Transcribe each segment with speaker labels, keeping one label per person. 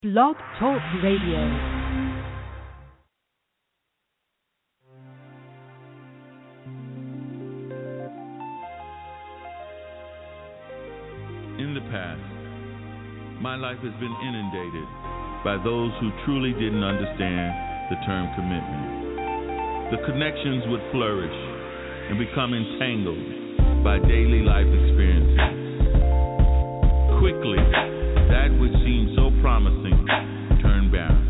Speaker 1: Blog Talk Radio.
Speaker 2: In the past, my life has been inundated by those who truly didn't understand the term commitment. The connections would flourish and become entangled by daily life experiences. Quickly, that which seemed so promising turned barren.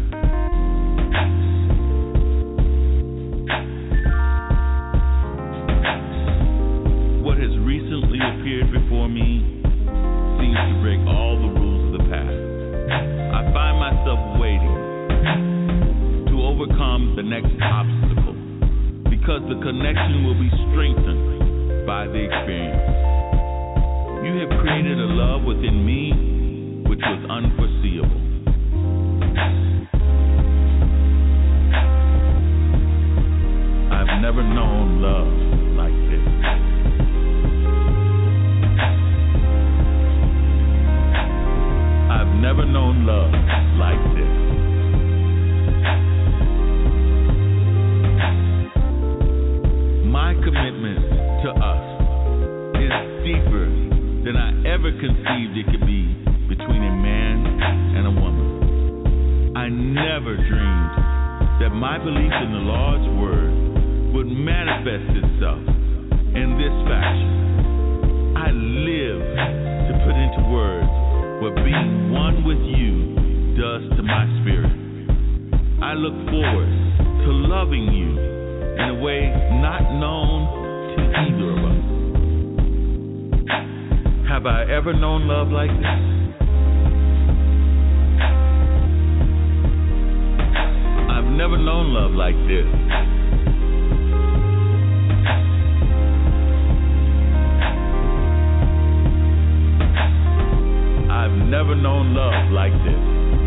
Speaker 2: What has recently appeared before me seems to break all the rules of the past. I find myself waiting to overcome the next obstacle because the connection will be strengthened by the experience. You have created a love within me which was unforeseeable. I've never known love like this. I've never known love like this. My commitment to us is deeper than I ever conceived it could be between a man and a woman. I never dreamed that my belief in the Lord's word would manifest itself in this fashion. I live to put into words what being one with you does to my spirit. I look forward to loving you in a way not known to either of us. Have I ever known love like this? I've never known love like this. I've never known love like this.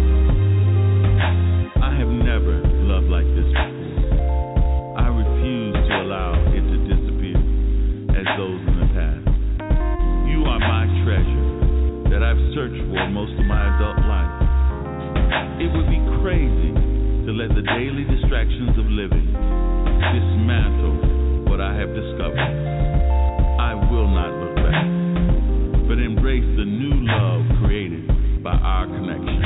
Speaker 2: I have never loved like this before. I refuse to allow it to disappear as those in the past. You are my treasure that I've searched for most of my adult life. It would be crazy to let the daily distractions of living dismantle what I have discovered. I will not look back, but embrace the new love created by our connection.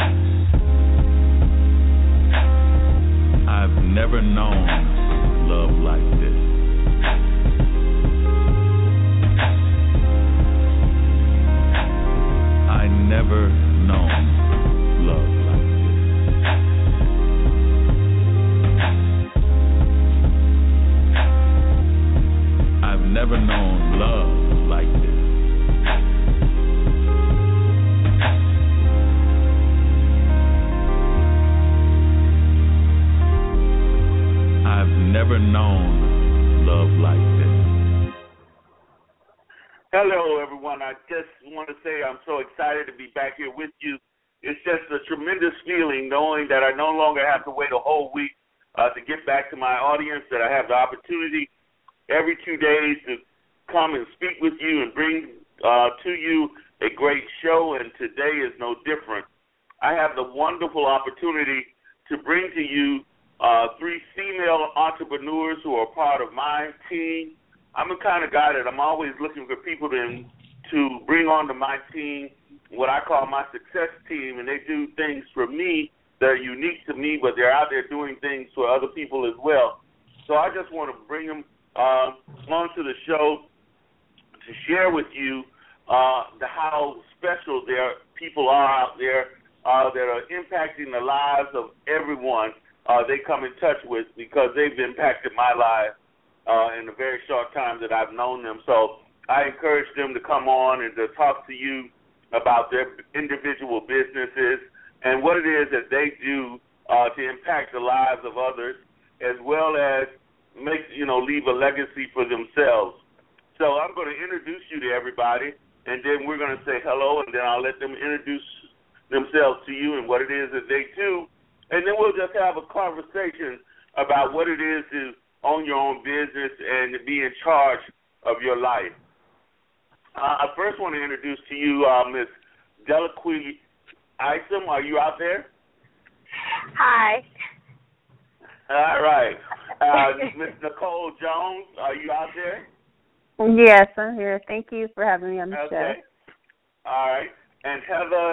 Speaker 2: I've never known love like this. I never known love like this. I've never known love like this. I've never known love like this.
Speaker 3: Hello, everyone. I just want to say I'm so excited to be back here with you. It's just a tremendous feeling knowing that I no longer have to wait a whole week to get back to my audience, that I have the opportunity every 2 days to come and speak with you and bring to you a great show, and today is no different. I have the wonderful opportunity to bring to you three female entrepreneurs who are part of my team. I'm the kind of guy that I'm always looking for people to bring onto my team, what I call my success team, and they do things for me that are unique to me, but they're out there doing things for other people as well. So I just want to bring them onto the show to share with you how special their people are out there that are impacting the lives of everyone they come in touch with, because they've impacted my life in the very short time that I've known them. So I encourage them to come on and to talk to you about their individual businesses and what it is that they do to impact the lives of others, as well as leave a legacy for themselves. So I'm going to introduce you to everybody, and then we're going to say hello, and then I'll let them introduce themselves to you and what it is that they do, and then we'll just have a conversation about what it is to own your own business and to be in charge of your life. I first want to introduce to you Ms. Delaqui Isom. Are you out there?
Speaker 4: Hi.
Speaker 3: All right. Miss Nicole Jones, are you out there?
Speaker 5: Yes, I'm here. Thank you for having me on the show.
Speaker 3: Okay. All right. And Heather,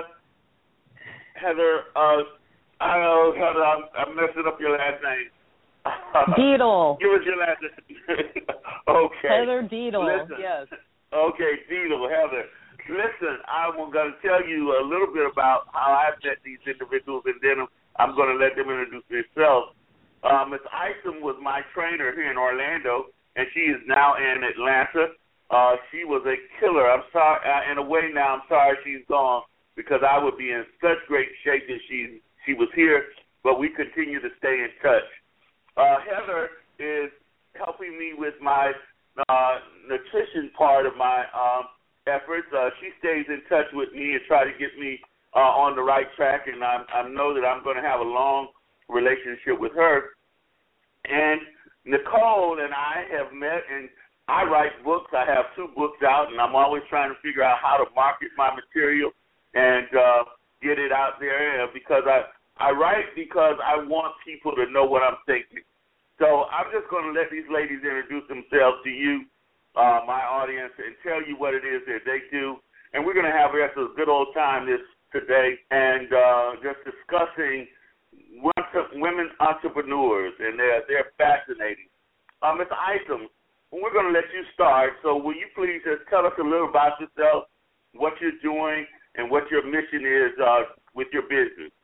Speaker 3: I don't know, Heather, I'm messing up your last name.
Speaker 1: Deedle.
Speaker 3: Give us your last name. Okay.
Speaker 1: Heather Deedle,
Speaker 3: Listen.
Speaker 1: yes.
Speaker 3: Okay, Deedle, Heather. Listen, I'm going to tell you a little bit about how I've met these individuals, and then I'm going to let them introduce themselves. Ms. Isom was my trainer here in Orlando, and she is now in Atlanta. She was a killer. I'm sorry, in a way now, I'm sorry she's gone, because I would be in such great shape if she was here, but we continue to stay in touch. Heather is helping me with my nutrition part of my efforts. She stays in touch with me and try to get me on the right track, and I know that I'm going to have a long relationship with her. And Nicole and I have met, and I write books. I have 2 books out, and I'm always trying to figure out how to market my material and get it out there, because I write because I want people to know what I'm thinking. So I'm just going to let these ladies introduce themselves to you, my audience, and tell you what it is that they do. And we're going to have a good old time today and just discussing women entrepreneurs, and they're fascinating. Ms. Isom, we're going to let you start. So will you please just tell us a little about yourself, what you're doing, and what your mission is with your business?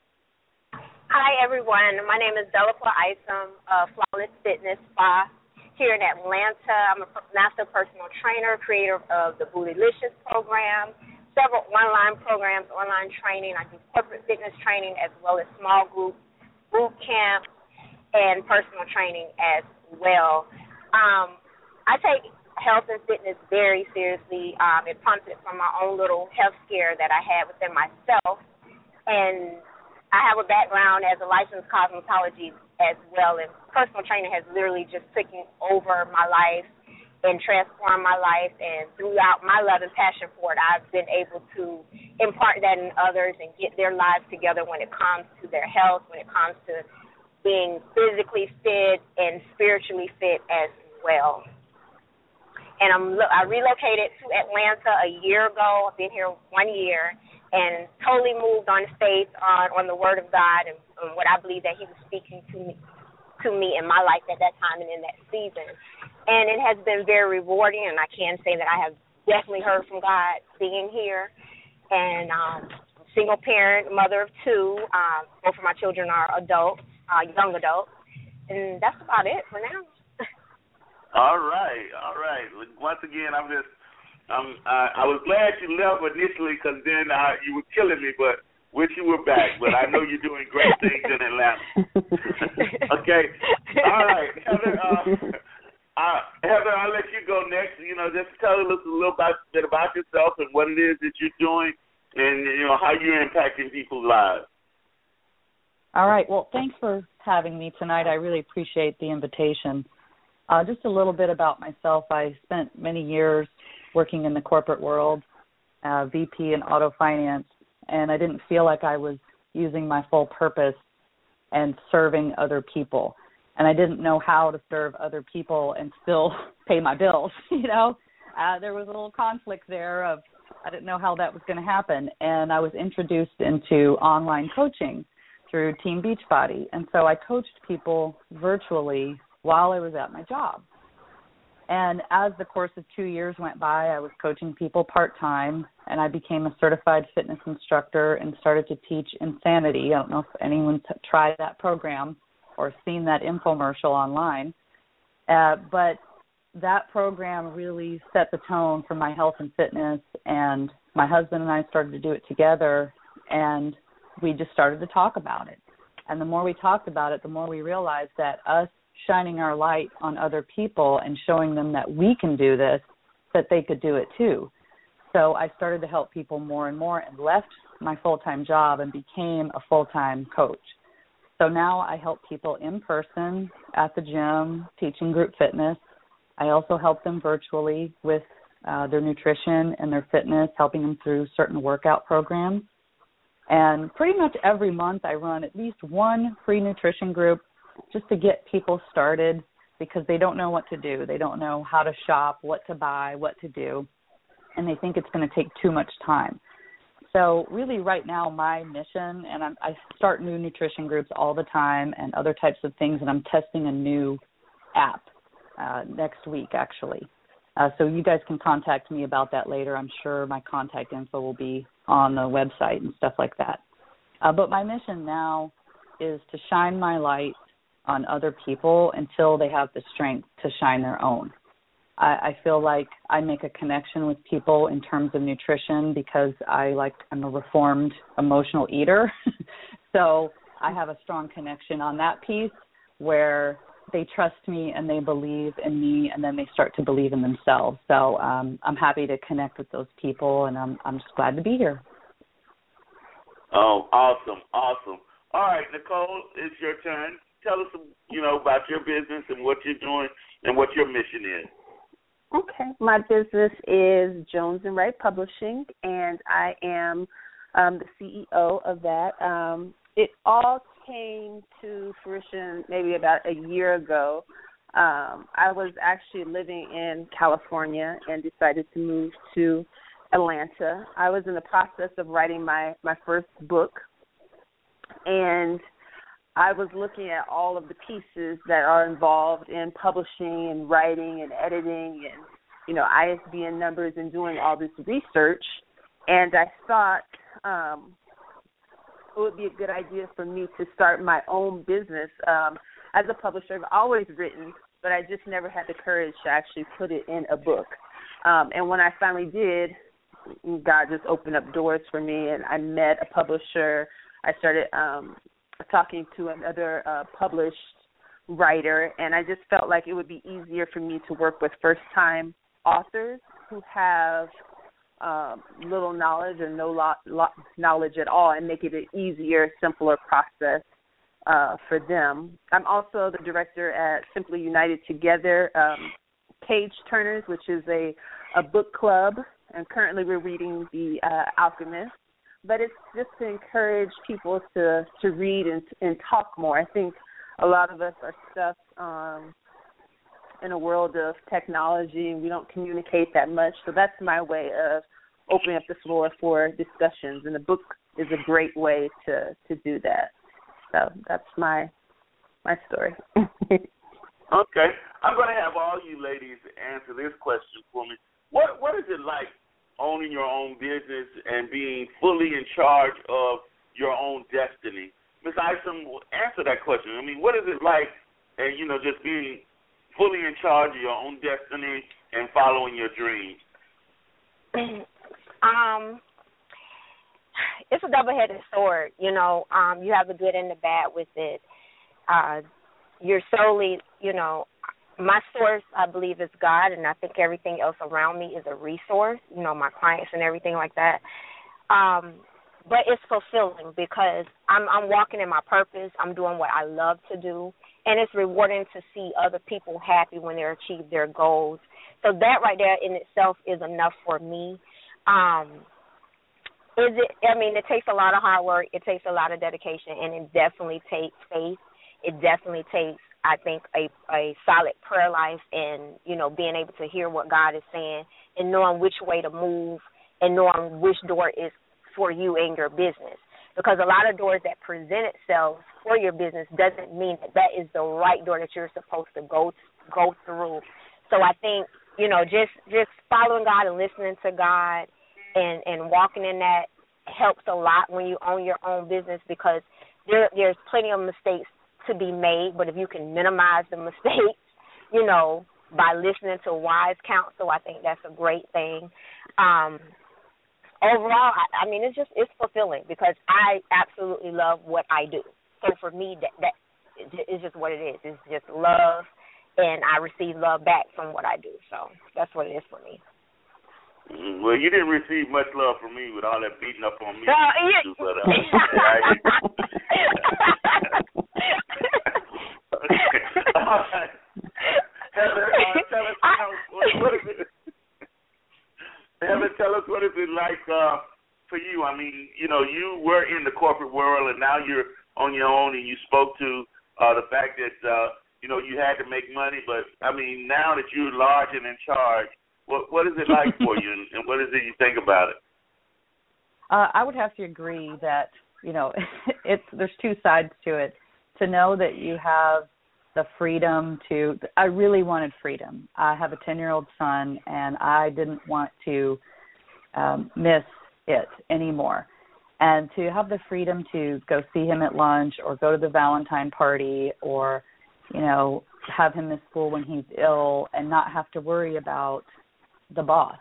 Speaker 4: Hi, everyone. My name is Delapla Isom of Flawless Fitness Spa here in Atlanta. I'm a master personal trainer, creator of the Bootylicious program, several online programs, online training. I do corporate fitness training as well as small group, boot camp, and personal training as well. I take health and fitness very seriously. It prompted from my own little health scare that I had within myself, and I have a background as a licensed cosmetologist as well, and personal training has literally just taken over my life and transformed my life, and throughout my love and passion for it, I've been able to impart that in others and get their lives together when it comes to their health, when it comes to being physically fit and spiritually fit as well. And I relocated to Atlanta a year ago. I've been here 1 year, and totally moved on faith on the Word of God and what I believe that He was speaking to me in my life at that time and in that season. And it has been very rewarding, and I can say that I have definitely heard from God being here. And single parent, mother of 2. Both of my children are adults, young adults. And that's about it for now.
Speaker 3: All right. Once again, I was glad you left initially, because then you were killing me, but wish you were back. But I know you're doing great things in Atlanta. Okay. All right. Heather, I'll let you go next. Just tell us a little bit about yourself and what it is that you're doing, and how you're impacting people's lives.
Speaker 1: All right. Well, thanks for having me tonight. I really appreciate the invitation. Just a little bit about myself. I spent many years working in the corporate world, VP in auto finance, and I didn't feel like I was using my full purpose and serving other people. And I didn't know how to serve other people and still pay my bills, There was a little conflict there of I didn't know how that was going to happen. And I was introduced into online coaching through Team Beachbody. And so I coached people virtually while I was at my job. And as the course of 2 years went by, I was coaching people part-time, and I became a certified fitness instructor and started to teach Insanity. I don't know if anyone's tried that program or seen that infomercial online, but that program really set the tone for my health and fitness, and my husband and I started to do it together, and we just started to talk about it. And the more we talked about it, the more we realized that us shining our light on other people and showing them that we can do this, that they could do it too. So I started to help people more and more and left my full-time job and became a full-time coach. So now I help people in person at the gym, teaching group fitness. I also help them virtually with their nutrition and their fitness, helping them through certain workout programs. And pretty much every month I run at least one free nutrition group just to get people started because they don't know what to do. They don't know how to shop, what to buy, what to do, and they think it's going to take too much time. So really right now my mission, and I start new nutrition groups all the time and other types of things, and I'm testing a new app next week actually. So you guys can contact me about that later. I'm sure my contact info will be on the website and stuff like that. But my mission now is to shine my light on other people until they have the strength to shine their own. I feel like I make a connection with people in terms of nutrition because I'm a reformed emotional eater. So I have a strong connection on that piece where they trust me and they believe in me, and then they start to believe in themselves. So I'm happy to connect with those people, and I'm just glad to be here.
Speaker 3: Oh, awesome. All right, Nicole, it's your turn. Tell us, about your business and what you're doing and what your mission is.
Speaker 5: Okay. My business is Jones & Wright Publishing, and I am the CEO of that. It all came to fruition maybe about a year ago. I was actually living in California and decided to move to Atlanta. I was in the process of writing my first book, and I was looking at all of the pieces that are involved in publishing and writing and editing and, ISBN numbers and doing all this research. And I thought it would be a good idea for me to start my own business. As a publisher, I've always written, but I just never had the courage to actually put it in a book. And when I finally did, God just opened up doors for me, and I met a publisher. I started talking to another published writer, and I just felt like it would be easier for me to work with first-time authors who have little knowledge or no knowledge at all, and make it an easier, simpler process for them. I'm also the director at Simply United Together Page Turners, which is a book club, and currently we're reading The Alchemist. But it's just to encourage people to read and talk more. I think a lot of us are stuck in a world of technology, and we don't communicate that much. So that's my way of opening up the floor for discussions, and the book is a great way to do that. So that's my story.
Speaker 3: Okay. I'm going to have all you ladies answer this question for me. What is it like owning your own business and being fully in charge of your own destiny? Ms. Isom, answer that question. I mean, what is it like, and just being fully in charge of your own destiny and following your dreams?
Speaker 4: It's a double-headed sword. You have the good and the bad with it. You're solely, my source, I believe, is God, and I think everything else around me is a resource, my clients and everything like that. But it's fulfilling because I'm walking in my purpose. I'm doing what I love to do, and it's rewarding to see other people happy when they achieve their goals. So that right there in itself is enough for me. It takes a lot of hard work. It takes a lot of dedication, and it definitely takes faith. It definitely takes, I think, a solid prayer life and, being able to hear what God is saying and knowing which way to move and knowing which door is for you in your business. Because a lot of doors that present itself for your business doesn't mean that is the right door that you're supposed to go through. So I think, just following God and listening to God and walking in that helps a lot when you own your own business, because there's plenty of mistakes to be made, but if you can minimize the mistakes, by listening to wise counsel, I think that's a great thing. Overall, it's fulfilling because I absolutely love what I do. So for me, that is just what it is. It's just love, and I receive love back from what I do. So that's what it is for me.
Speaker 3: Well, you didn't receive much love from me with all that beating up on me. Heather, tell us what is it like for you, I mean, you know, you were in the corporate world and now you're on your own, and you spoke to the fact that, you know, you had to make money. But, I mean, now that you're large and in charge, what is it like for you, and what is it you think about it?
Speaker 1: I would have to agree that, you know, there's two sides to it. To know that you have the freedom to – I really wanted freedom. I have a 10-year-old son, and I didn't want to miss it anymore. And to have the freedom to go see him at lunch or go to the Valentine party or, you know, have him miss school when he's ill and not have to worry about the boss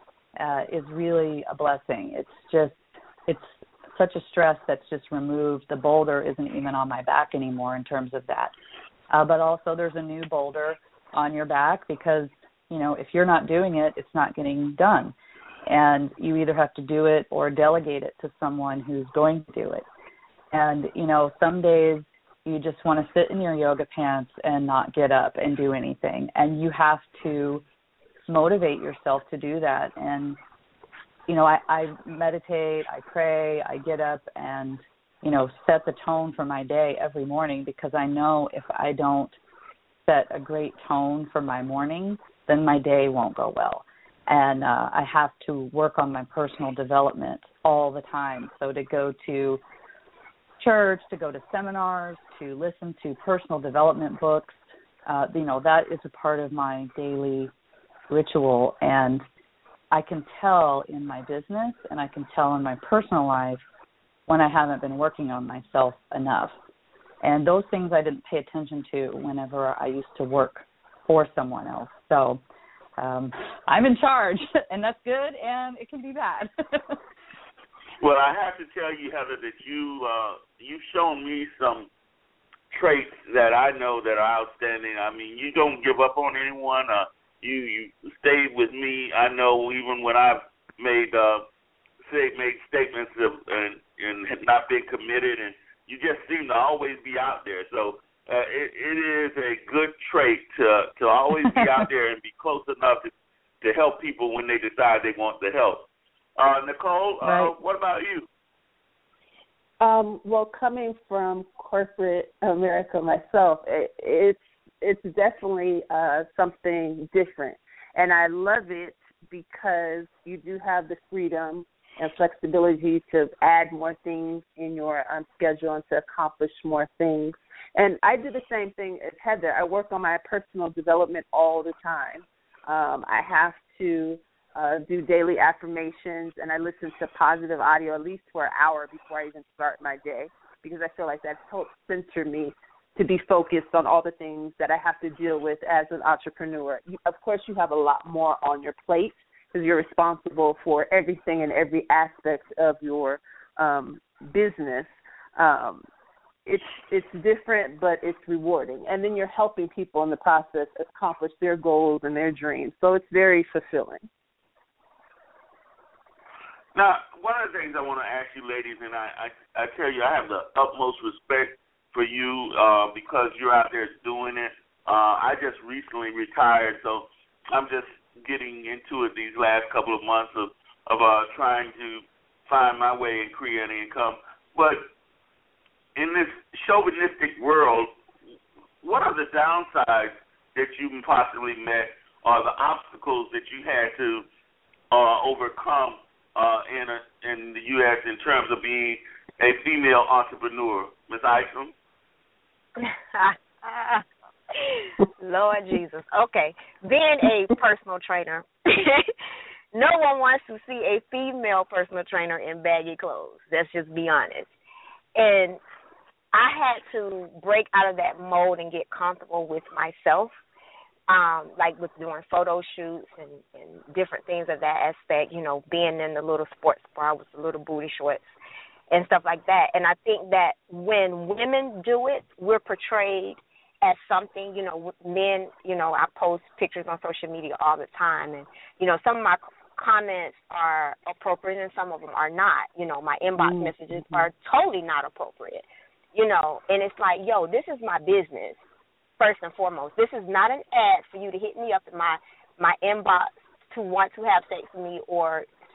Speaker 1: is really a blessing. It's such a stress that's just removed. The boulder isn't even on my back anymore in terms of that. But also there's a new boulder on your back because, you know, if you're not doing it, it's not getting done. And you either have to do it or delegate it to someone who's going to do it. And, you know, some days you just want to sit in your yoga pants and not get up and do anything. And you have to motivate yourself to do that. And, you know, I meditate, I pray, I get up and, you know, set the tone for my day every morning because I know if I don't set a great tone for my morning, then my day won't go well. And I have to work on my personal development all the time. So to go to church, to go to seminars, to listen to personal development books, you know, that is a part of my daily ritual. And I can tell in my business and I can tell in my personal life when I haven't been working on myself enough. And those things I didn't pay attention to whenever I used to work for someone else. So I'm in charge, and that's good, and it can be bad.
Speaker 3: Well, I have to tell you, Heather, that you've shown me some traits that I know that are outstanding. I mean, you don't give up on anyone. You stayed with me. I know even when I've made statements and have not been committed, and you just seem to always be out there. So it is a good trait to always be out there and be close enough to help people when they decide they want the help. Nicole, right. What about you?
Speaker 5: Well, coming from corporate America myself, it's definitely something different, and I love it because you do have the freedom and flexibility to add more things in your schedule and to accomplish more things. And I do the same thing as Heather. I work on my personal development all the time. I have to do daily affirmations, and I listen to positive audio at least for an hour before I even start my day because I feel like that helps center me to be focused on all the things that I have to deal with as an entrepreneur. Of course, you have a lot more on your plate because you're responsible for everything and every aspect of your business. It's different, but it's rewarding. And then you're helping people in the process accomplish their goals and their dreams. So it's very fulfilling.
Speaker 3: Now, one of the things I want to ask you, ladies, and I tell you, I have the utmost respect for you because you're out there doing it. I just recently retired, so I'm just getting into it these last couple of months of trying to find my way and create income. But in this chauvinistic world, what are the downsides that you possibly met or the obstacles that you had to overcome in the U.S. in terms of being a female entrepreneur? Ms. Isom?
Speaker 4: Lord Jesus. Okay. Being a personal trainer, no one wants to see a female personal trainer in baggy clothes. Let's just be honest. And I had to break out of that mold and get comfortable with myself, like with doing photo shoots and different things of that aspect, you know, being in the little sports bra with the little booty shorts and stuff like that. And I think that when women do it, we're portrayed as something, you know, men, you know, I post pictures on social media all the time. And, you know, some of my comments are appropriate and some of them are not. You know, my inbox messages are totally not appropriate, you know. And it's like, yo, this is my business, first and foremost. This is not an ad for you to hit me up in my inbox to want to have sex with me or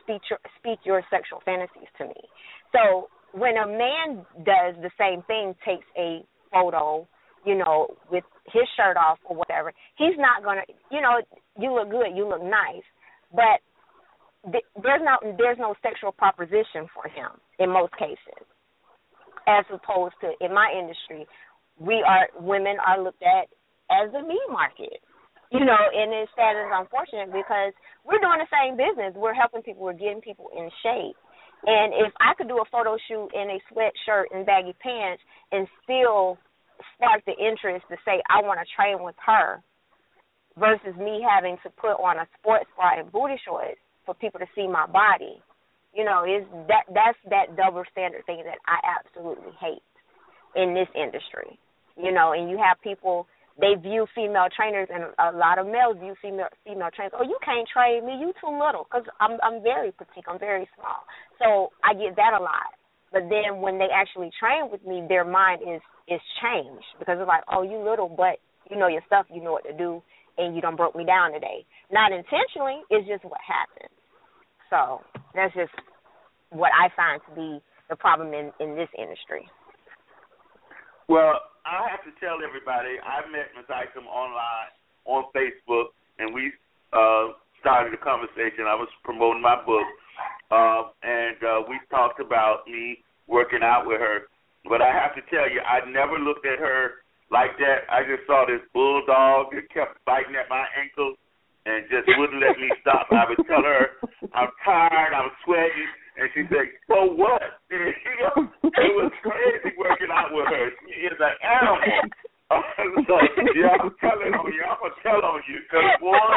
Speaker 4: speak your sexual fantasies to me. So when a man does the same thing, takes a photo, with his shirt off or whatever, he's not going to, you look good, you look nice, but there's no sexual proposition for him in most cases, as opposed to in my industry, women are looked at as the meat market, and it's sad and unfortunate because we're doing the same business. We're helping people. We're getting people in shape. And if I could do a photo shoot in a sweatshirt and baggy pants and still spark the interest to say I want to train with her versus me having to put on a sports bra and booty shorts for people to see my body, that's that double standard thing that I absolutely hate in this industry. And you have people, they view female trainers, and a lot of males view female trainers, oh, you can't train me, you too little, because I'm very petite, I'm very small. So I get that a lot. But then when they actually train with me, their mind is changed because it's like, oh, you little, but you know your stuff, you know what to do, and you done broke me down today. Not intentionally, it's just what happens. So that's just what I find to be the problem in this industry.
Speaker 3: Well, I have to tell everybody, I met Ms. Isom online on Facebook, and we started a conversation. I was promoting my book, and we talked about me working out with her. But I have to tell you, I never looked at her like that. I just saw this bulldog that kept biting at my ankles and just wouldn't let me stop. I would tell her I'm tired, I'm sweating, and she said, so what? It was crazy working out with her. She is an animal. So, yeah, I'm telling on you. I'm going to tell on you because, boy,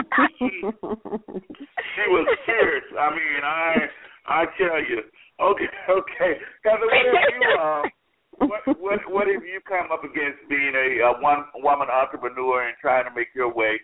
Speaker 3: she was serious. I mean, I tell you. Okay. Heather, what have you come up against being a one-woman entrepreneur and trying to make your way,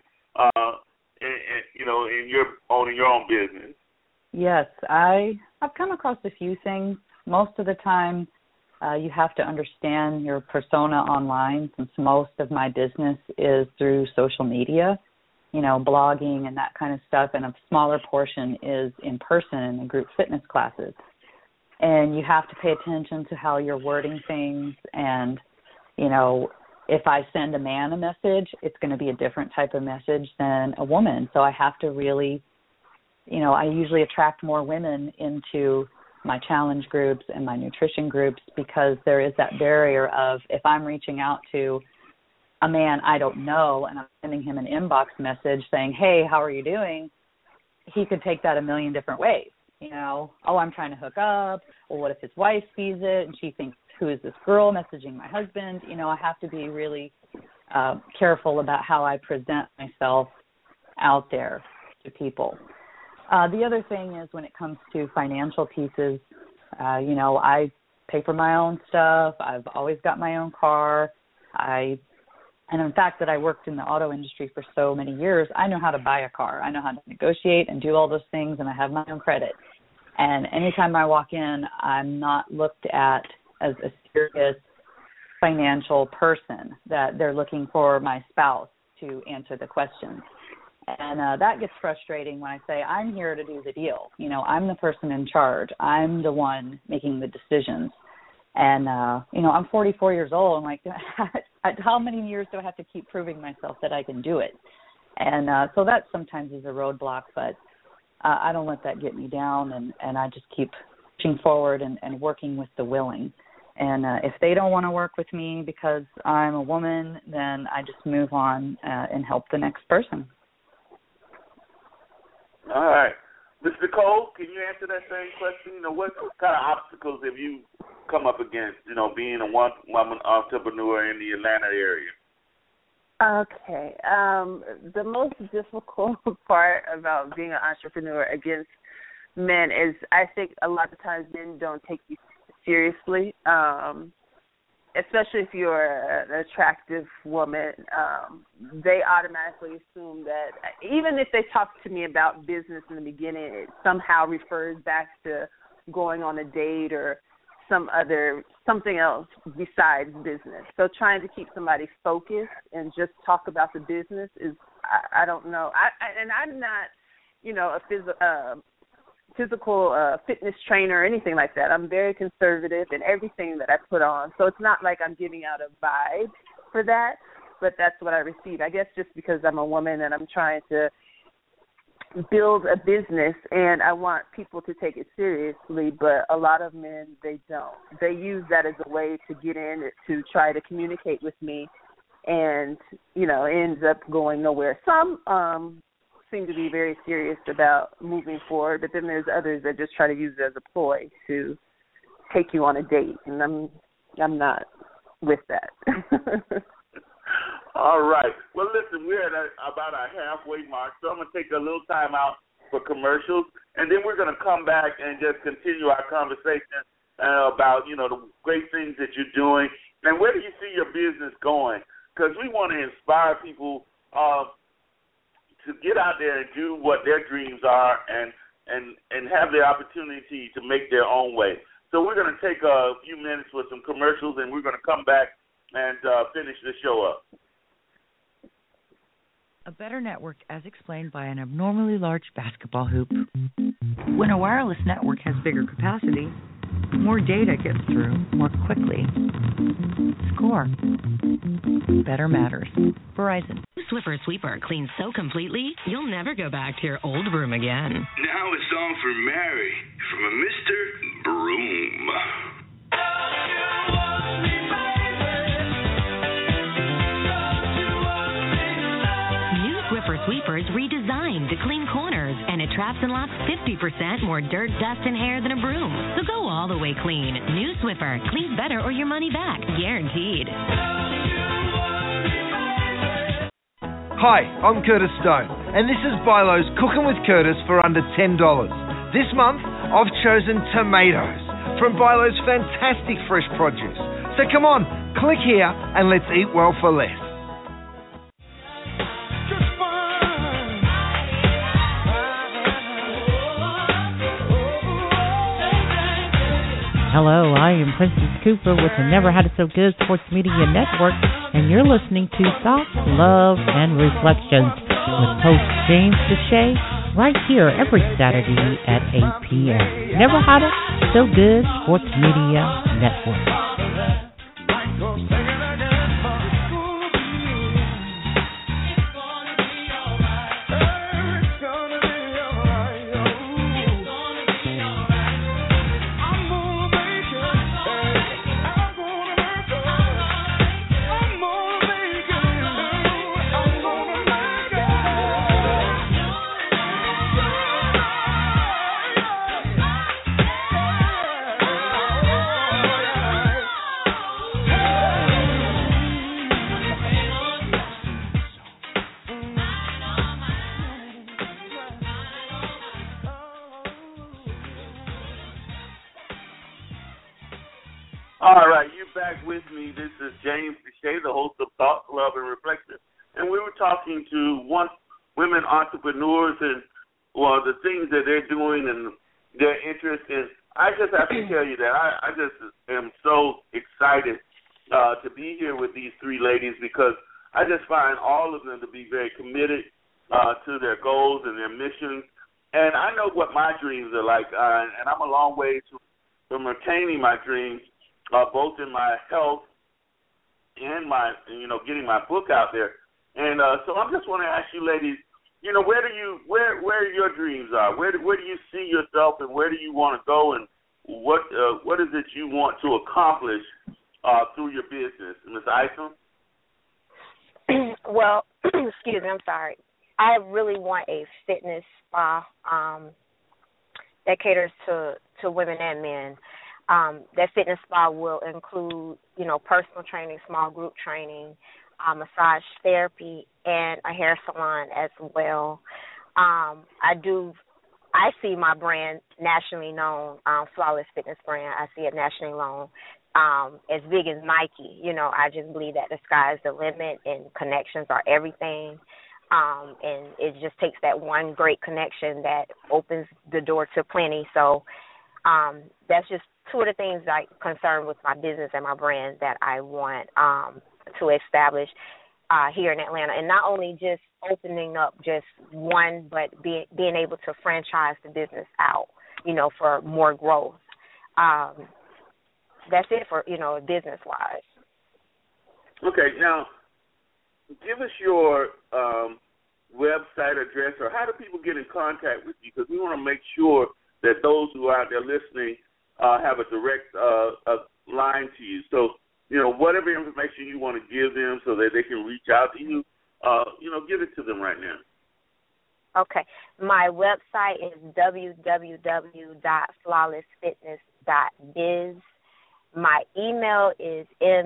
Speaker 3: in owning your own business?
Speaker 1: Yes, I've come across a few things. Most of the time, you have to understand your persona online, since most of my business is through social media, blogging and that kind of stuff, and a smaller portion is in person in the group fitness classes. And you have to pay attention to how you're wording things, and, if I send a man a message, it's going to be a different type of message than a woman. So I have to really, I usually attract more women into my challenge groups and my nutrition groups because there is that barrier of if I'm reaching out to a man I don't know and I'm sending him an inbox message saying, hey, how are you doing? He could take that a million different ways. Oh, I'm trying to hook up. Or what if his wife sees it and she thinks, who is this girl messaging my husband? I have to be really careful about how I present myself out there to people. The other thing is when it comes to financial pieces, I pay for my own stuff. I've always got my own car. And in fact, that I worked in the auto industry for so many years, I know how to buy a car. I know how to negotiate and do all those things, and I have my own credit. And anytime I walk in, I'm not looked at as a serious financial person, that they're looking for my spouse to answer the questions. And that gets frustrating when I say, I'm here to do the deal. I'm the person in charge. I'm the one making the decisions. And, I'm 44 years old. I'm like, how many years do I have to keep proving myself that I can do it? And so that sometimes is a roadblock, but I don't let that get me down, and I just keep pushing forward and working with the willing. And if they don't want to work with me because I'm a woman, then I just move on and help the next person.
Speaker 3: All right. Ms. Nicole, can you answer that same question? What kind of obstacles have you come up against, being a one-woman entrepreneur in the Atlanta area?
Speaker 5: Okay. The most difficult part about being an entrepreneur against men is I think a lot of times men don't take you seriously, especially if you're an attractive woman. They automatically assume that even if they talk to me about business in the beginning, it somehow refers back to going on a date or something else besides business. So trying to keep somebody focused and just talk about the business is, I don't know. I'm not, physical fitness trainer or anything like that. I'm very conservative in everything that I put on. So it's not like I'm giving out a vibe for that, but that's what I receive. I guess just because I'm a woman and I'm trying to build a business and I want people to take it seriously, but a lot of men, they don't. They use that as a way to get in, to try to communicate with me, and, you know, ends up going nowhere. Some seem to be very serious about moving forward, but then there's others that just try to use it as a ploy to take you on a date, and I'm not with that.
Speaker 3: All right. Well, listen, we're at about our halfway mark, so I'm going to take a little time out for commercials, and then we're going to come back and just continue our conversation about, you know, the great things that you're doing, and where do you see your business going? Because we want to inspire people to get out there and do what their dreams are and have the opportunity to make their own way. So we're going to take a few minutes for some commercials, and we're going to come back and finish the show up.
Speaker 6: A better network as explained by an abnormally large basketball hoop. When a wireless network has bigger capacity, more data gets through more quickly. Score. Better matters. Verizon.
Speaker 7: Swiffer Sweeper cleans so completely, you'll never go back to your old broom again.
Speaker 8: Now it's on for Mary from a Mr. Broom.
Speaker 7: Swiffer Sweepers redesigned to clean corners, and it traps and lops 50% more dirt, dust, and hair than a broom. So go all the way clean. New Swiffer. Cleans better or your money back. Guaranteed.
Speaker 9: Hi, I'm Curtis Stone, and this is Bilo's Cooking with Curtis for under $10. This month, I've chosen tomatoes from Bilo's fantastic fresh produce. So come on, click here and let's eat well for less.
Speaker 10: Hello, I am Princess Cooper with the Never Had It So Good Sports Media Network, and you're listening to Thoughts, Love, and Reflections with host James Deshay right here every Saturday at 8 p.m. Never Had It So Good Sports Media Network.
Speaker 3: All right, you're back with me. This is James Deshay, the host of Thoughts, Love, and Reflection. And we were talking to women entrepreneurs and, well, the things that they're doing and their interest in. I just have to tell you that I just am so excited to be here with these three ladies because I just find all of them to be very committed to their goals and their missions. And I know what my dreams are like, and I'm a long way from attaining my dreams. Both in my health and my, getting my book out there. And so I just want to ask you ladies, where your dreams are? Where do you see yourself and where do you want to go and what is it you want to accomplish through your business? Ms. Isom?
Speaker 4: Well, excuse me, I'm sorry. I really want a fitness spa that caters to women and men. That fitness spa will include, personal training, small group training, massage therapy, and a hair salon as well. I see my brand nationally known, Flawless Fitness brand. I see it nationally known, as big as Nike. I just believe that the sky is the limit and connections are everything. And it just takes that one great connection that opens the door to plenty. So that's just two of the things I'm concerned with my business and my brand that I want to establish here in Atlanta. And not only just opening up just one, but being able to franchise the business out for more growth. That's it for, business-wise.
Speaker 3: Okay, now give us your website address, or how do people get in contact with you? Because we want to make sure that those who are out there listening have a direct line to you. So, whatever information you want to give them so that they can reach out to you, give it to them right now.
Speaker 4: Okay. My website is www.flawlessfitness.biz. My email is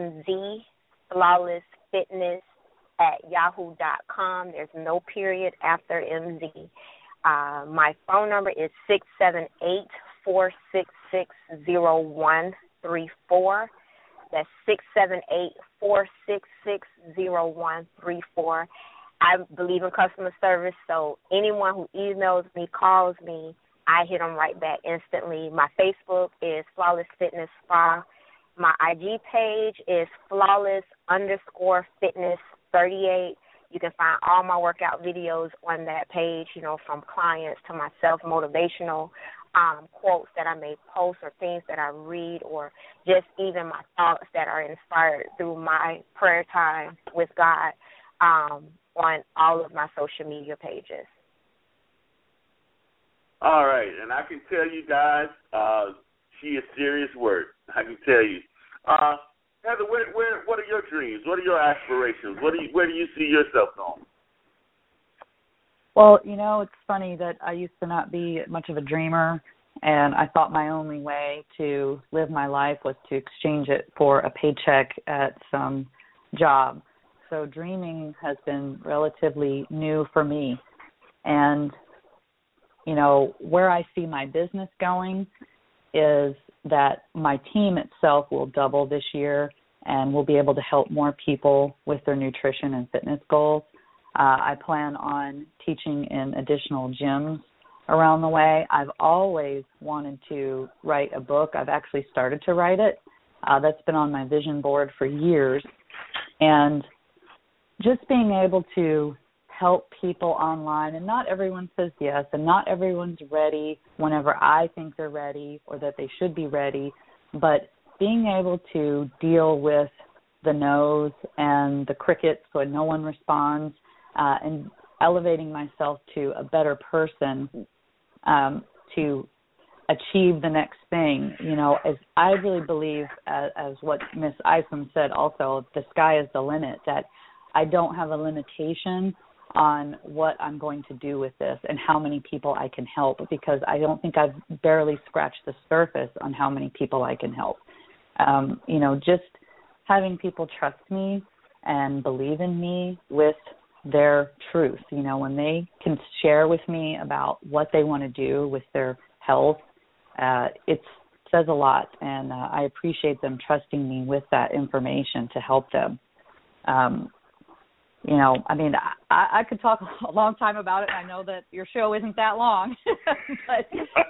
Speaker 4: mzflawlessfitness@yahoo.com. There's no period after MZ. My phone number is 678-466-0134. That's 678-466-0134. I believe in customer service, so anyone who emails me, calls me, I hit them right back instantly. My Facebook is Flawless Fitness Spa. My IG page is flawless_fitness38. You can find all my workout videos on that page, from clients to myself, motivational quotes that I may post or things that I read, or just even my thoughts that are inspired through my prayer time with God on all of my social media pages.
Speaker 3: All right, and I can tell you guys, she is serious work. I can tell you. Heather, what are your dreams? What are your aspirations? Where do you see yourself going?
Speaker 1: Well, it's funny that I used to not be much of a dreamer, and I thought my only way to live my life was to exchange it for a paycheck at some job. So dreaming has been relatively new for me. And, where I see my business going is that my team itself will double this year, and we'll be able to help more people with their nutrition and fitness goals. I plan on teaching in additional gyms around the way. I've always wanted to write a book. I've actually started to write it. That's been on my vision board for years. And just being able to help people online, and not everyone says yes, and not everyone's ready whenever I think they're ready or that they should be ready, but being able to deal with the no's and the crickets when no one responds, and elevating myself to a better person to achieve the next thing. As I really believe, as what Miss Isom said also, the sky is the limit, that I don't have a limitation on what I'm going to do with this and how many people I can help, because I don't think I've barely scratched the surface on how many people I can help. Just having people trust me and believe in me with their truth. When they can share with me about what they want to do with their health, it says a lot, and I appreciate them trusting me with that information to help them. I could talk a long time about it. I know that your show isn't that long, but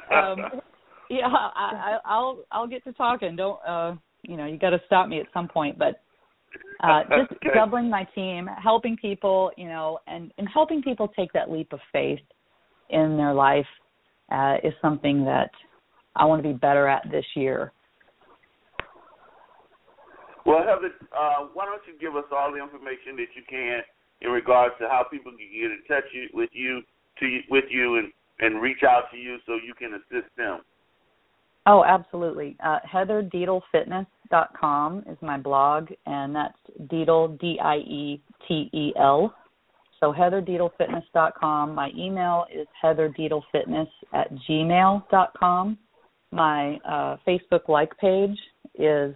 Speaker 1: I'll get to talking. Don't you got to stop me at some point. But just doubling my team, helping people, and helping people take that leap of faith in their life is something that I want to be better at this year.
Speaker 3: Well, Heather, why don't you give us all the information that you can in regards to how people can get in touch with you and reach out to you so you can assist them?
Speaker 1: Oh, absolutely. HeatherDietelFitness.com is my blog, and that's Dietel, Dietel. So HeatherDietelFitness.com. My email is HeatherDietelFitness@gmail.com. My Facebook like page is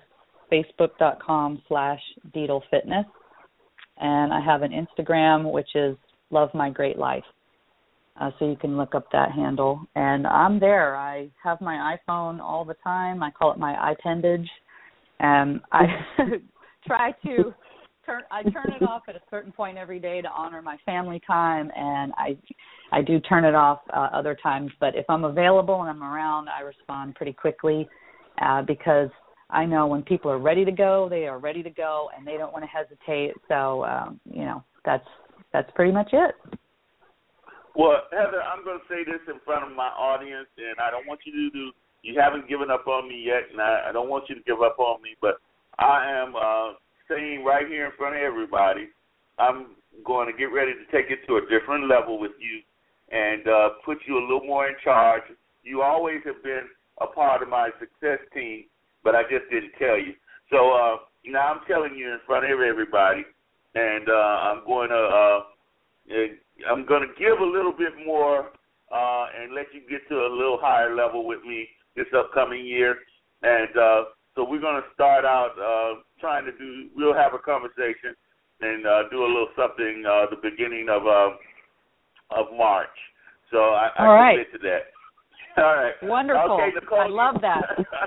Speaker 1: Facebook.com/DietelFitness. And I have an Instagram, which is Love My Great Life. So you can look up that handle. And I'm there. I have my iPhone all the time. I call it my iPendage. And I try to turn it off at a certain point every day to honor my family time. And I do turn it off other times. But if I'm available and I'm around, I respond pretty quickly because I know when people are ready to go, they are ready to go, and they don't want to hesitate. So, that's pretty much it.
Speaker 3: Well, Heather, I'm going to say this in front of my audience, and I don't want you to do. You haven't given up on me yet, and I don't want you to give up on me, but I am saying right here in front of everybody, I'm going to get ready to take it to a different level with you and put you a little more in charge. You always have been a part of my success team, but I just didn't tell you. So now I'm telling you in front of everybody, and I'm going to give a little bit more and let you get to a little higher level with me this upcoming year. And so we're going to start out we'll have a conversation and do a little something the beginning of March. So I commit to that. All right.
Speaker 1: Wonderful.
Speaker 3: Okay, Nicole, I
Speaker 1: love that.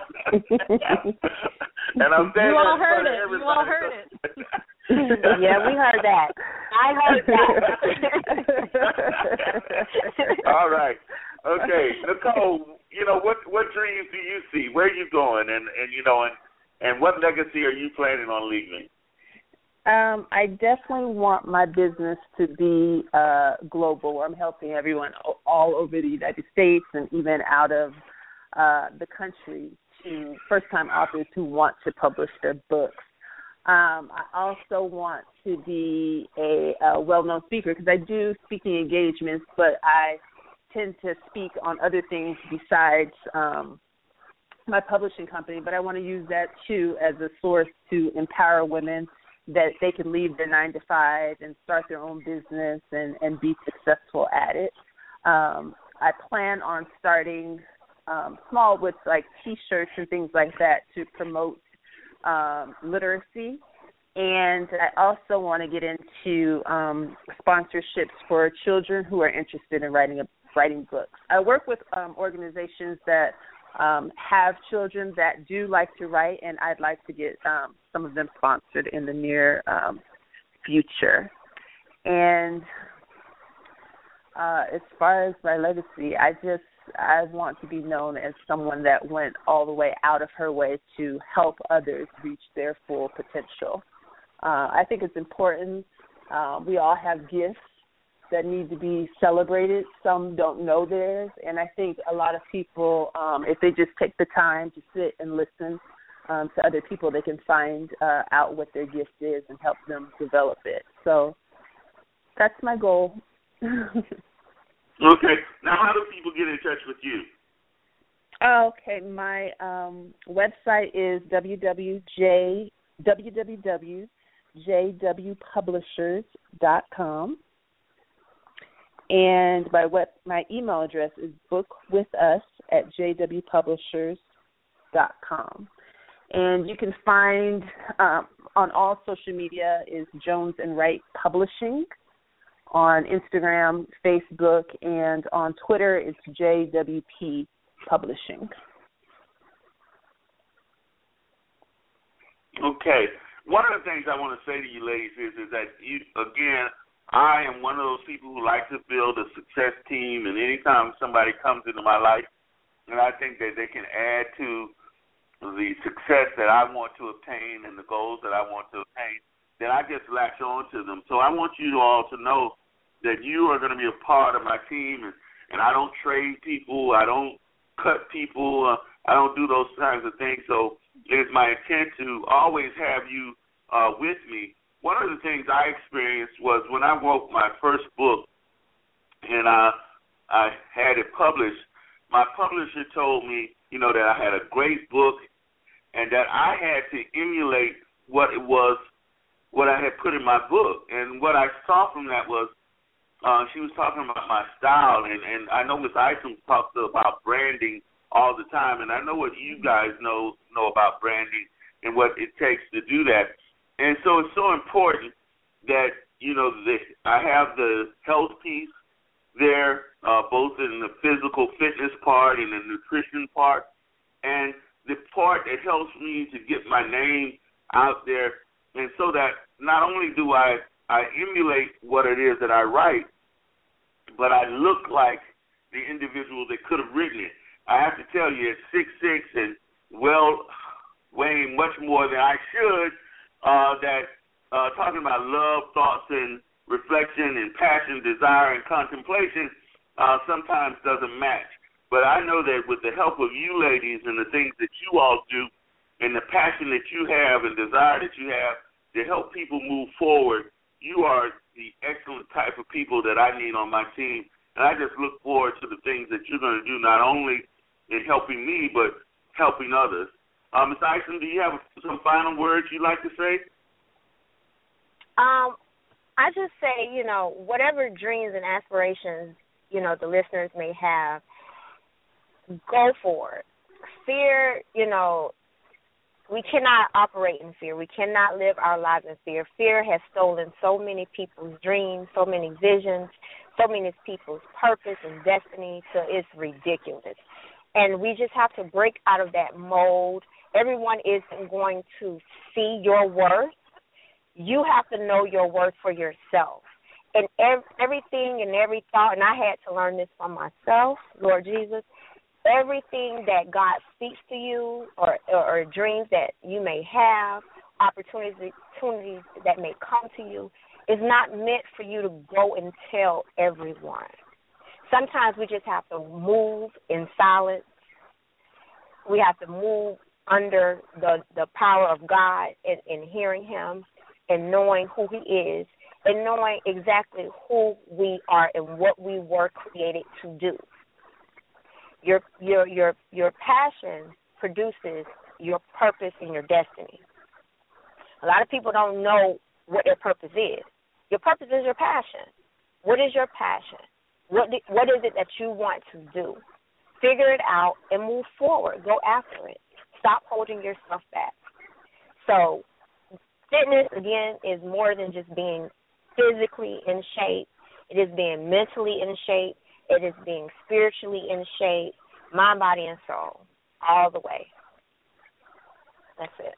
Speaker 3: And I'm saying
Speaker 1: you all heard it. You all heard it.
Speaker 5: Yeah, we heard that.
Speaker 4: I heard that.
Speaker 3: All right. Okay, Nicole. What dreams do you see? Where are you going? And what legacy are you planning on leaving?
Speaker 5: I definitely want my business to be global. I'm helping everyone all over the United States and even out of the country, to first-time authors who want to publish their books. I also want to be a well-known speaker, because I do speaking engagements, but I tend to speak on other things besides my publishing company. But I want to use that, too, as a source to empower women that they can leave their 9-to-5 and start their own business and be successful at it. I plan on starting small with like T-shirts and things like that to promote literacy. And I also want to get into sponsorships for children who are interested in writing books. I work with organizations that have children that do like to write, and I'd like to get some of them sponsored in the near future. And as far as my legacy, I want to be known as someone that went all the way out of her way to help others reach their full potential. I think it's important. We all have gifts that need to be celebrated. Some don't know theirs, and I think a lot of people, if they just take the time to sit and listen to other people, they can find out what their gift is and help them develop it. So that's my goal.
Speaker 3: Okay. Now, how do people get in touch with you?
Speaker 5: Okay, my website is www.jwpublishers.com. And my email address is bookwithus@jwpublishers.com. And you can find on all social media is Jones and Wright Publishing, on Instagram, Facebook, and on Twitter it's JWP Publishing.
Speaker 3: Okay. One of the things I want to say to you ladies is that you, again, I am one of those people who like to build a success team, and anytime somebody comes into my life and I think that they can add to the success that I want to obtain and the goals that I want to obtain, then I just latch on to them. So I want you all to know that you are going to be a part of my team, and I don't trade people, I don't cut people, I don't do those kinds of things. So it is my intent to always have you with me. One of the things I experienced was when I wrote my first book and I had it published, my publisher told me, that I had a great book and that I had to emulate what it was, what I had put in my book. And what I saw from that was she was talking about my style, and I know Ms. Isom talks about branding all the time, and I know what you guys know about branding and what it takes to do that. And so it's so important that, I have the health piece there, both in the physical fitness part and the nutrition part, and the part that helps me to get my name out there, and so that not only do I emulate what it is that I write, but I look like the individual that could have written it. I have to tell you, at 6'6" and weighing much more than I should, talking about love, thoughts, and reflection and passion, desire, and contemplation sometimes doesn't match. But I know that with the help of you ladies and the things that you all do and the passion that you have and desire that you have to help people move forward, you are the excellent type of people that I need on my team. And I just look forward to the things that you're going to do, not only in helping me, but helping others. Ms. Isom, do you have some final words you'd like to say?
Speaker 4: I just say, whatever dreams and aspirations, the listeners may have, go for it. Fear, we cannot operate in fear. We cannot live our lives in fear. Fear has stolen so many people's dreams, so many visions, so many people's purpose and destiny, so it's ridiculous. And we just have to break out of that mold. Everyone isn't going to see your worth. You have to know your worth for yourself. And everything and every thought, and I had to learn this from myself, Lord Jesus, everything that God speaks to you or dreams that you may have, opportunities that may come to you, is not meant for you to go and tell everyone. Sometimes we just have to move in silence. We have to move under the power of God and hearing Him and knowing who He is and knowing exactly who we are and what we were created to do. Your passion produces your purpose and your destiny. A lot of people don't know what their purpose is. Your purpose is your passion. What is your passion? What is it that you want to do? Figure it out and move forward. Go after it. Stop holding yourself back. So fitness, again, is more than just being physically in shape. It is being mentally in shape. It is being spiritually in shape, mind, body, and soul, all the way. That's it.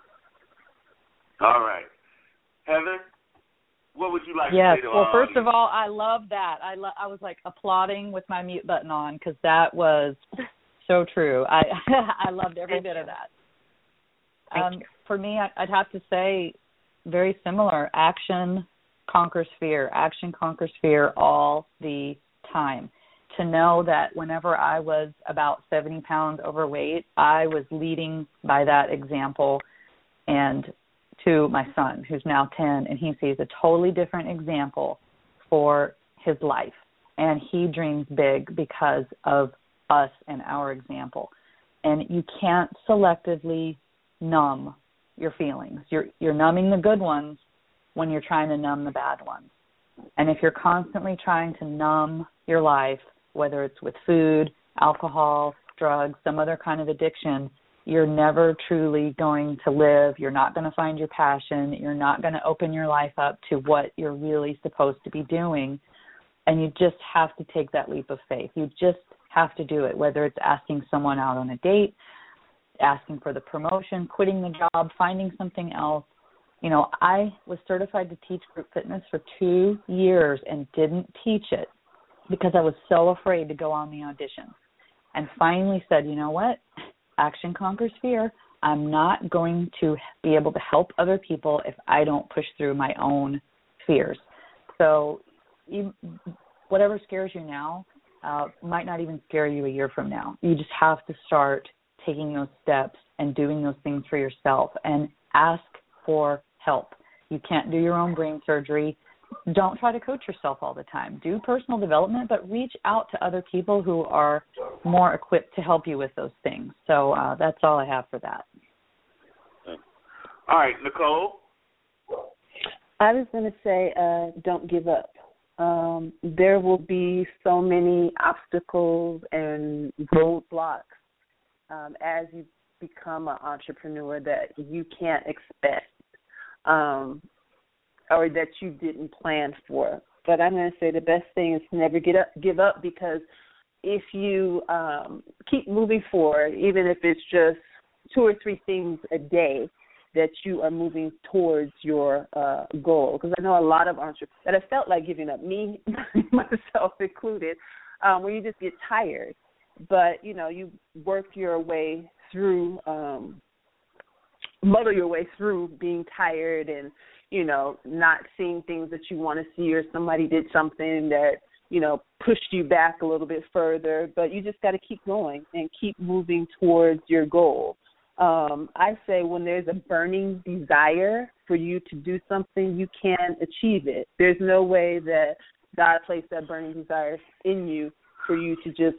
Speaker 3: All right. Heather, what would you like to say to
Speaker 1: well, first of all, I love that. I was like applauding with my mute button on because that was so true. I loved every bit of that. For me, I'd have to say very similar. Action conquers fear. Action conquers fear all the time. To know that whenever I was about 70 pounds overweight, I was leading by that example and to my son, who's now 10, and he sees a totally different example for his life. And he dreams big because of us and our example. And you can't selectively numb your feelings. You're numbing the good ones when you're trying to numb the bad ones. And if you're constantly trying to numb your life, whether it's with food, alcohol, drugs, some other kind of addiction, you're never truly going to live. You're not going to find your passion. You're not going to open your life up to what you're really supposed to be doing. And you just have to take that leap of faith. You just have to do it, whether it's asking someone out on a date, asking for the promotion, quitting the job, finding something else. I was certified to teach group fitness for 2 years and didn't teach it because I was so afraid to go on the audition. And finally said, you know what? Action conquers fear. I'm not going to be able to help other people if I don't push through my own fears. So whatever scares you now might not even scare you a year from now. You just have to start taking those steps and doing those things for yourself and ask for help. You can't do your own brain surgery. Don't try to coach yourself all the time. Do personal development, but reach out to other people who are more equipped to help you with those things. So that's all I have for that.
Speaker 3: All right, Nicole?
Speaker 5: I was going to say don't give up. There will be so many obstacles and roadblocks as you become an entrepreneur that you can't expect or that you didn't plan for. But I'm going to say the best thing is to never give up, because if you keep moving forward, even if it's just 2 or 3 things a day, that you are moving towards your goal. Because I know a lot of entrepreneurs that have felt like giving up, me, myself included, where you just get tired. But, you work your way through, muddle your way through being tired and, not seeing things that you want to see, or somebody did something that, pushed you back a little bit further. But you just got to keep going and keep moving towards your goal. I say when there's a burning desire for you to do something, you can achieve it. There's no way that God placed that burning desire in you for you to just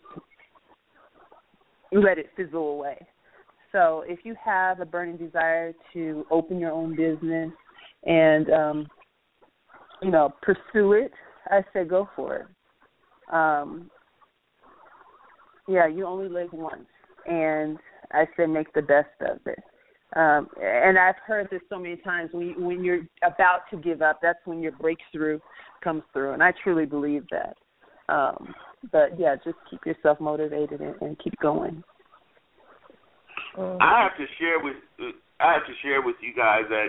Speaker 5: let it fizzle away. So if you have a burning desire to open your own business and, pursue it, I say go for it. You only live once, and I say make the best of it. And I've heard this so many times, when you're about to give up, that's when your breakthrough comes through, and I truly believe that. Just keep yourself motivated and keep going.
Speaker 3: I have to share with you guys that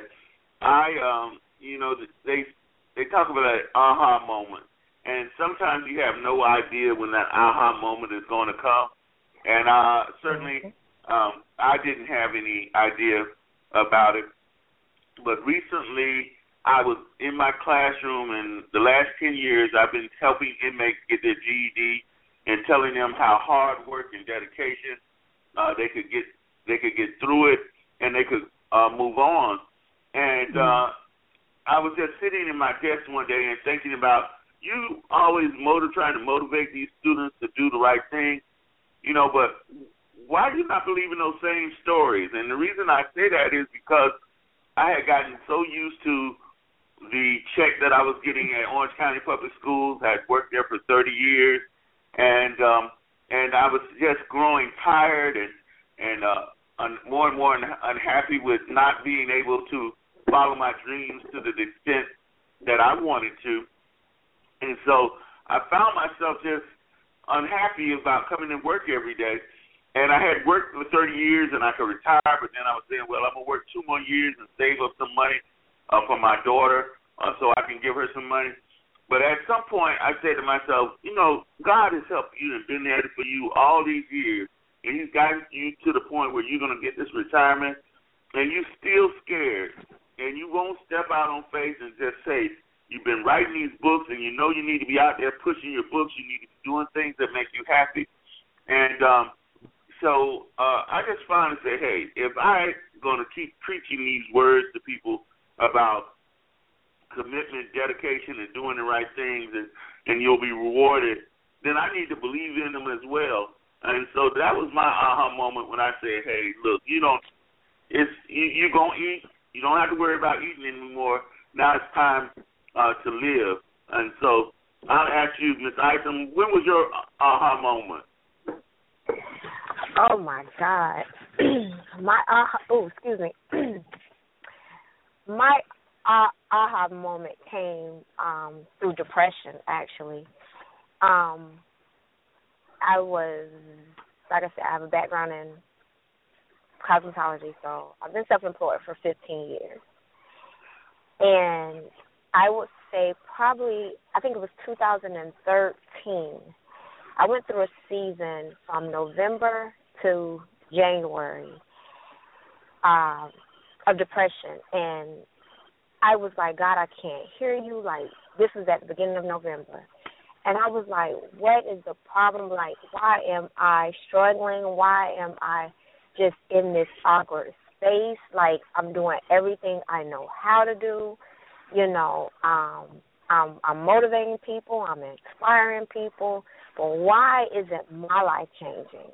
Speaker 3: they talk about an aha moment, and sometimes you have no idea when that aha moment is going to come. And certainly, I didn't have any idea about it. But recently, I was in my classroom, and the last 10 years, I've been helping inmates get their GED and telling them how hard work and dedication they could get through it, and they could move on. And I was just sitting in my desk one day and thinking about, you always trying to motivate these students to do the right thing, but why do you not believe in those same stories? And the reason I say that is because I had gotten so used to the check that I was getting at Orange County Public Schools. I had worked there for 30 years, and I was just growing tired and more and more unhappy with not being able to follow my dreams to the extent that I wanted to. And so I found myself just unhappy about coming to work every day. And I had worked for 30 years and I could retire, but then I was saying, well, I'm going to work 2 more years and save up some money for my daughter so I can give her some money. But at some point I said to myself, God has helped you and been there for you all these years, and he's gotten you to the point where you're going to get this retirement, and you're still scared, and you won't step out on faith and just say, you've been writing these books, and you need to be out there pushing your books. You need to be doing things that make you happy. And so I just finally say, hey, if I'm going to keep preaching these words to people about commitment, dedication, and doing the right things, and you'll be rewarded, then I need to believe in them as well. And so that was my aha moment when I said, hey, look, you're going to eat. You don't have to worry about eating anymore. Now it's time to live. And so I'll ask you, Ms. Isom, when was your aha moment?
Speaker 4: Oh, my God. Excuse me. My aha moment came through depression, actually. I was, like I said, I have a background in cosmetology, so I've been self-employed for 15 years. And I would say probably, I think it was 2013, I went through a season from November to January of depression. And I was like, God, I can't hear you. Like, this was at the beginning of November. And I was like, what is the problem? Like, why am I struggling? Why am I just in this awkward space? Like, I'm doing everything I know how to do. I'm motivating people. I'm inspiring people. But why isn't my life changing?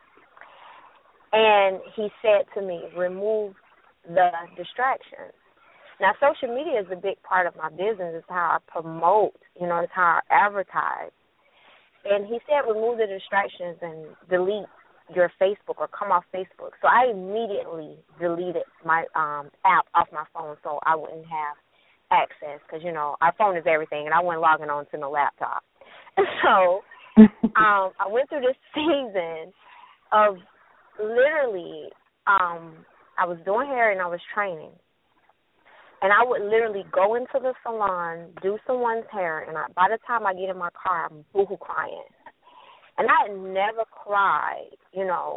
Speaker 4: And he said to me, remove the distractions. Now, social media is a big part of my business. It's how I promote, it's how I advertise. And he said remove the distractions and delete your Facebook or come off Facebook. So I immediately deleted my app off my phone so I wouldn't have access because, our phone is everything, and I wasn't logging on to no laptop. And so I went through this season of literally I was doing hair and I was training. And I would literally go into the salon, do someone's hair, and by the time I get in my car, I'm boo-hoo crying. And I had never cried,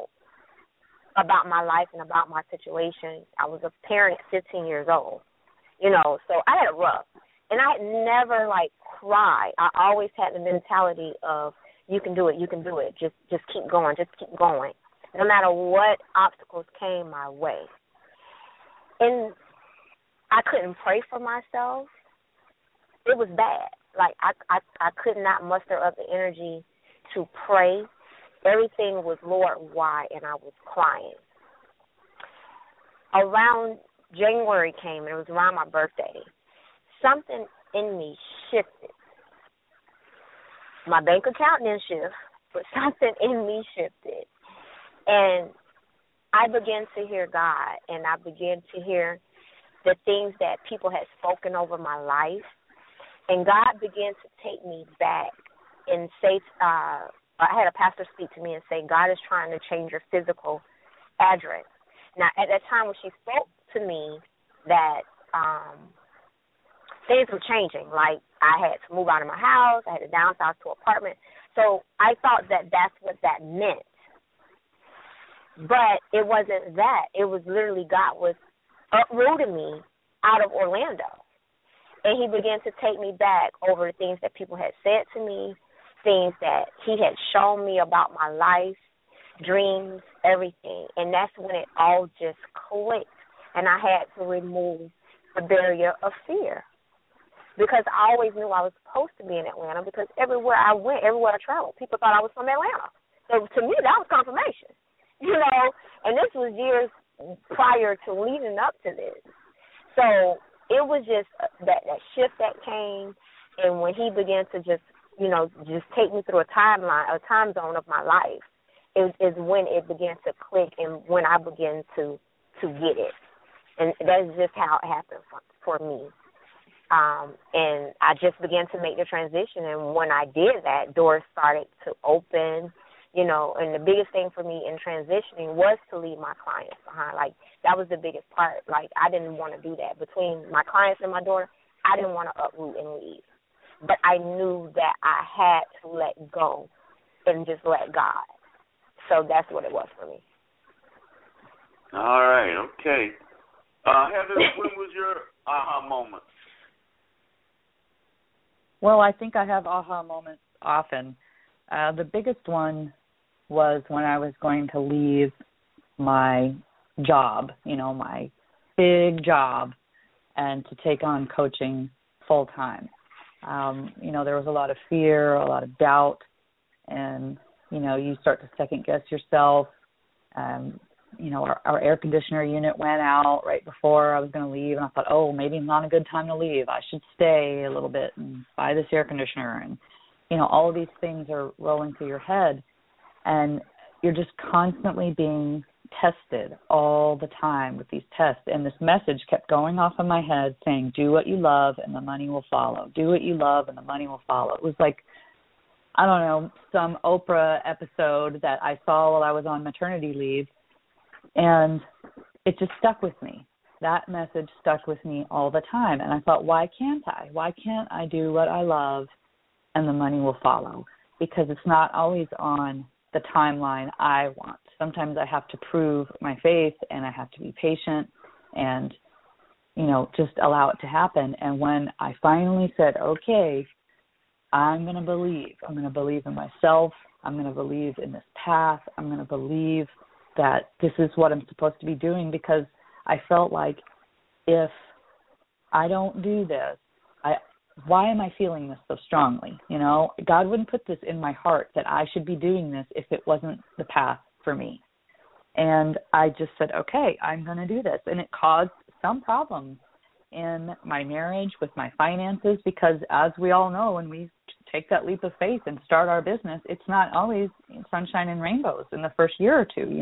Speaker 4: about my life and about my situation. I was a parent at 15 years old. So I had it rough. And I had never, cried. I always had the mentality of, you can do it, just keep going, no matter what obstacles came my way. And I couldn't pray for myself. It was bad. I could not muster up the energy to pray. Everything was, Lord, why? And I was crying. Around January came, and it was around my birthday. Something in me shifted. My bank account didn't shift, but something in me shifted. And I began to hear God, and I began to hear the things that people had spoken over my life. And God began to take me back and say, I had a pastor speak to me and say, God is trying to change your physical address. Now, at that time when she spoke to me that things were changing, like I had to move out of my house, I had to downsize to an apartment. So I thought that that's what that meant. But it wasn't that. It was literally God was uprooting me out of Orlando. And he began to take me back over the things that people had said to me, things that he had shown me about my life, dreams, everything. And that's when it all just clicked. And I had to remove the barrier of fear. Because I always knew I was supposed to be in Atlanta, because everywhere I went, everywhere I traveled, people thought I was from Atlanta. So to me, that was confirmation, And this was years prior to leading up to this. So it was just that shift that came, and when he began to just take me through a time zone of my life, is when it began to click and when I began to get it. And that's just how it happened for me. And I just began to make the transition, and when I did that, doors started to open, and the biggest thing for me in transitioning was to leave my clients behind. That was the biggest part. I didn't want to do that. Between my clients and my daughter, I didn't want to uproot and leave. But I knew that I had to let go and just let God. So that's what it was for me.
Speaker 3: All right, okay. Heather, when was your aha moment?
Speaker 1: Well, I think I have aha moments often. The biggest one was when I was going to leave my job, my big job, and to take on coaching full time. There was a lot of fear, a lot of doubt, and, you start to second guess yourself. Our air conditioner unit went out right before I was going to leave, and I thought, maybe it's not a good time to leave. I should stay a little bit and buy this air conditioner. And, all of these things are rolling through your head, and you're just constantly being tested all the time with these tests. And this message kept going off in my head saying, do what you love and the money will follow. Do what you love and the money will follow. It was like, I don't know, some Oprah episode that I saw while I was on maternity leave. And it just stuck with me. That message stuck with me all the time. And I thought, why can't I? Why can't I do what I love and the money will follow? Because it's not always on the timeline I want. Sometimes I have to prove my faith, and I have to be patient and, just allow it to happen. And when I finally said, okay, I'm going to believe. I'm going to believe in myself. I'm going to believe in this path. I'm going to believe that this is what I'm supposed to be doing, because I felt like if I don't do this, why am I feeling this so strongly? God wouldn't put this in my heart that I should be doing this if it wasn't the path for me. And I just said, okay, I'm going to do this. And it caused some problems in my marriage, with my finances, because as we all know, when we take that leap of faith and start our business, it's not always sunshine and rainbows in the first year or two,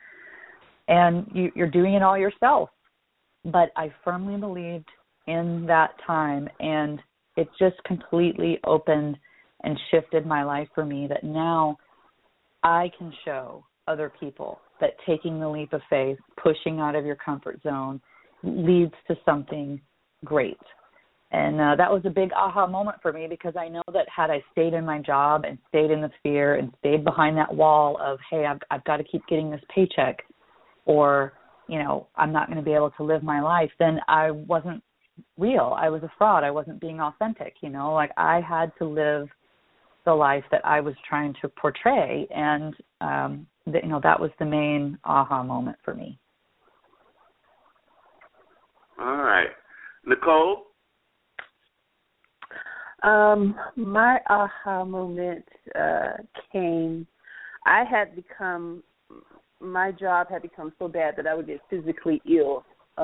Speaker 1: and you're doing it all yourself. But I firmly believed in that time, and it just completely opened and shifted my life for me, that now I can show other people that taking the leap of faith, pushing out of your comfort zone, leads to something great. And that was a big aha moment for me, because I know that had I stayed in my job and stayed in the fear and stayed behind that wall of, hey, I've got to keep getting this paycheck, or, I'm not going to be able to live my life, then I wasn't real. I was a fraud. I wasn't being authentic, like I had to live the life that I was trying to portray. And, that was the main aha moment for me.
Speaker 3: All right. Nicole?
Speaker 5: My aha moment came, my job had become so bad that I would get physically ill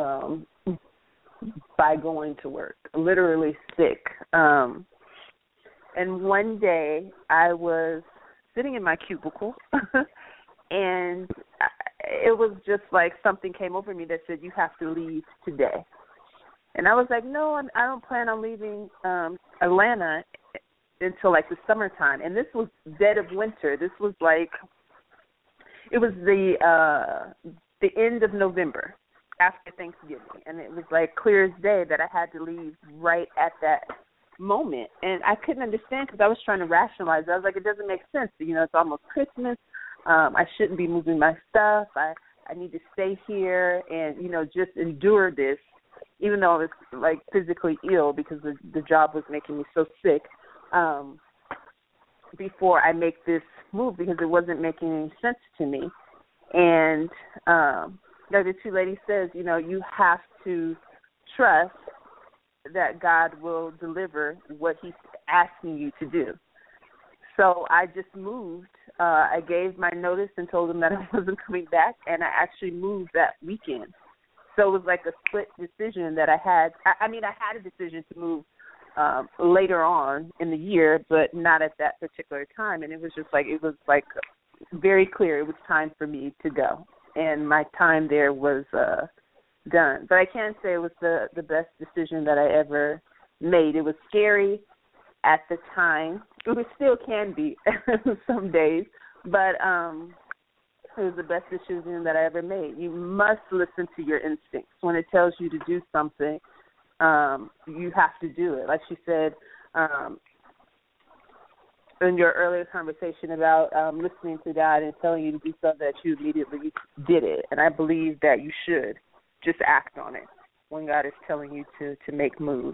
Speaker 5: by going to work, literally sick. And one day I was sitting in my cubicle and it was just like something came over me that said, you have to leave today. And I was like, no, I don't plan on leaving Atlanta until like the summertime. And this was dead of winter. This was like, it was the end of November after Thanksgiving. And it was like clear as day that I had to leave right at that moment. And I couldn't understand because I was trying to rationalize it. I was like, it doesn't make sense. It's almost Christmas. I shouldn't be moving my stuff. I need to stay here and, just endure this, even though I was like physically ill because the job was making me so sick, before I make this move because it wasn't making any sense to me. And like the two ladies says, you have to trust that God will deliver what he's asking you to do. So I just moved. I gave my notice and told them that I wasn't coming back, and I actually moved that weekend. So it was like a split decision that I had. I had a decision to move later on in the year, but not at that particular time. And it was very clear it was time for me to go. And my time there was done. But I can't say it was the best decision that I ever made. It was scary at the time. It still can be some days, but it was the best decision that I ever made. You must listen to your instincts. When it tells you to do something, you have to do it. Like she said in your earlier conversation about listening to God and telling you to do something, that you immediately did it. And I believe that you should just act on it when God is telling you to make moves.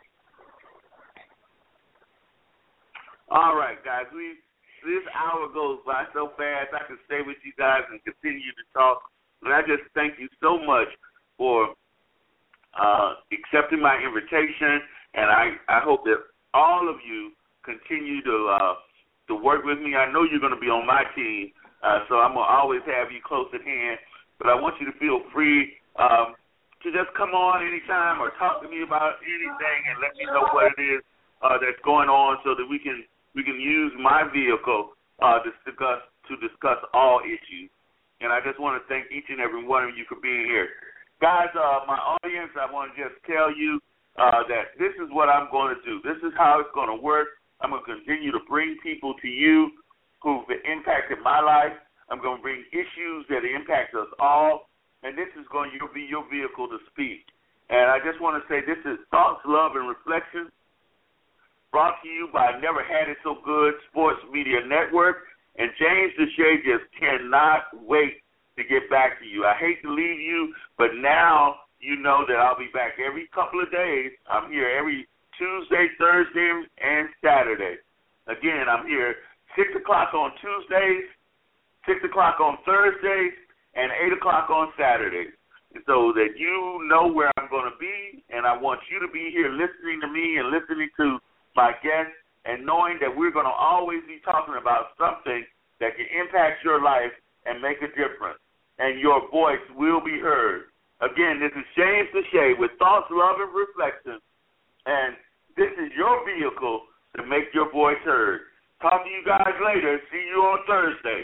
Speaker 3: All right, guys. This hour goes by so fast. I can stay with you guys and continue to talk. And I just thank you so much for accepting my invitation. And I hope that all of you continue to work with me. I know you're going to be on my team, so I'm going to always have you close at hand. But I want you to feel free to just come on anytime or talk to me about anything and let me know what it is that's going on so that we can use my vehicle to discuss all issues. And I just want to thank each and every one of you for being here. Guys, my audience, I want to just tell you that this is what I'm going to do. This is how it's going to work. I'm going to continue to bring people to you who've impacted my life. I'm going to bring issues that impact us all. And this is going to be your vehicle to speak. And I just want to say this is Thoughts, Love, and Reflection, brought to you by Never Had It So Good Sports Media Network. And James Deshay just cannot wait to get back to you. I hate to leave you, but now you know that I'll be back every couple of days. I'm here every Tuesday, Thursday, and Saturday. Again, I'm here 6 o'clock on Tuesdays, 6 o'clock on Thursdays, and 8 o'clock on Saturdays, so that you know where I'm going to be, and I want you to be here listening to me and listening to my guests and knowing that we're going to always be talking about something that can impact your life and make a difference, and your voice will be heard. Again, this is James Deshay with Thoughts, Love, and Reflection, and this is your vehicle to make your voice heard. Talk to you guys later. See you on Thursday.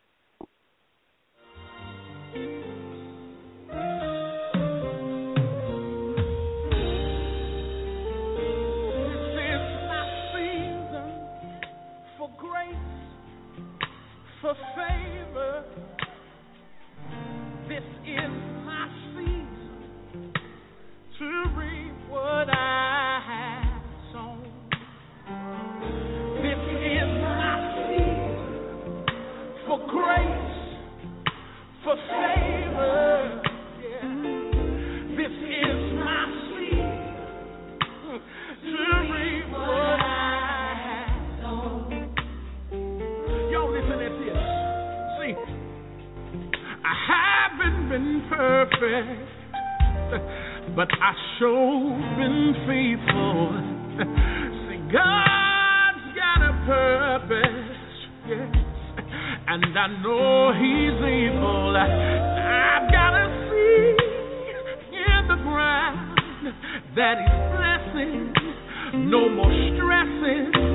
Speaker 11: For favor, this is my season to reap what I have sown. This is my season for perfect, but I sure been faithful. See, God's got a purpose, yes, and I know He's able. I've got to see in the ground that He's blessing, no more stressing.